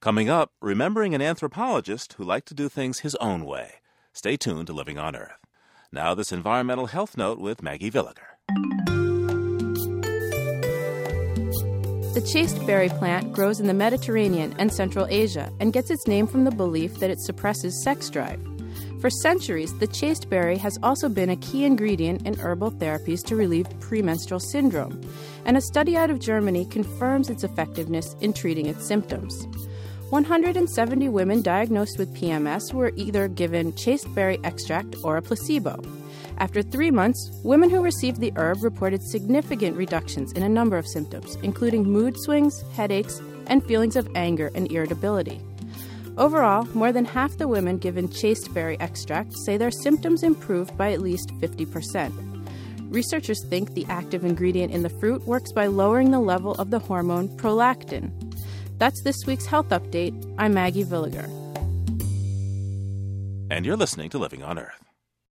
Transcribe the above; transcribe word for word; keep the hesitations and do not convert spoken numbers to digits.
Coming up, remembering an anthropologist who liked to do things his own way. Stay tuned to Living on Earth. Now this environmental health note with Maggie Villiger. The chasteberry plant grows in the Mediterranean and Central Asia and gets its name from the belief that it suppresses sex drive. For centuries, the chasteberry has also been a key ingredient in herbal therapies to relieve premenstrual syndrome, and a study out of Germany confirms its effectiveness in treating its symptoms. one hundred seventy women diagnosed with P M S were either given chasteberry extract or a placebo. After three months, women who received the herb reported significant reductions in a number of symptoms, including mood swings, headaches, and feelings of anger and irritability. Overall, more than half the women given chasteberry extract say their symptoms improved by at least fifty percent. Researchers think the active ingredient in the fruit works by lowering the level of the hormone prolactin. That's this week's Health Update. I'm Maggie Villiger. And you're listening to Living on Earth.